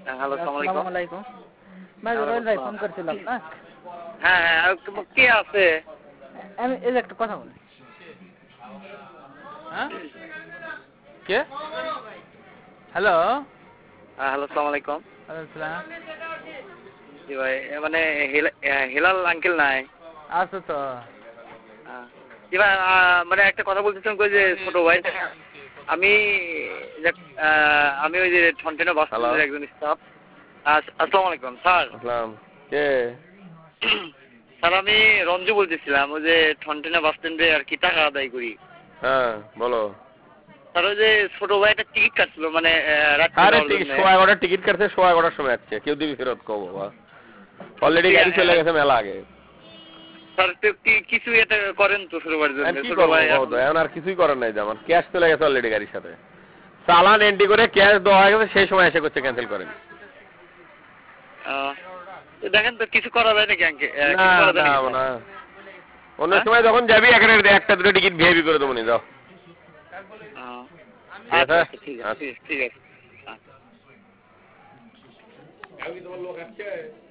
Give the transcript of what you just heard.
Hello, আসসালামু আলাইকুম। ভাই রোহিত ভাই ফোন করছিলাম না? হ্যাঁ হ্যাঁ, কে আছে? আমি এই যে একটা কথা বলি। হ্যাঁ কে? হ্যালো হ্যালো, আসসালামু আলাইকুম। আসসালাম। জি ভাই, মানে হেলাল আঙ্কেল নাই? আছো তো? জি ভাই, মানে একটা কথা বলতেছিলাম যে ছোট ভাই, আমি আমি ওই যে ঠনঠেনা বাস স্ট্যান্ডের একজন স্টাফ। আসসালামু আলাইকুম স্যার। আসসালাম। কে? স্যার আমি রঞ্জু বলতেছিলাম, ওই যে ঠনঠেনা বাস স্ট্যান্ডে আর কি টাকা আদায় করি। হ্যাঁ বলো। স্যার ওই যে ছোট ভাই একটা টিকিট কাটছিল, মানে আরে সোয়া 11টার টিকিট কাটছে, সোয়া 11টার সময় আসছে, কেউ দিবি ফেরত কব বাবা, অলরেডি গাড়ি চলে গেছে মেলা আগে। স্যার কিছু এটা করেন তো ছোট ভাইয়ের জন্য? কি ছোট করবো ভাই এখন আর কিছুই করার নাই, আমার ক্যাশ চলে গেছে অলরেডি গাড়ির সাথে, চালান এন্ট্রি করে ক্যাশ দেওয়া হয়ে গেছে, সেই সময় এসে করছে ক্যান্সেল করেন। দেখেন তো কিছু করা যায় নাকি? না অন্য সময় যখন যাবি একটা দুটো টিকিট ভিআইপি করে দেবো নি, যাও। ঠিক আছে, ঠিক আছে। তোমার লোক আসছে।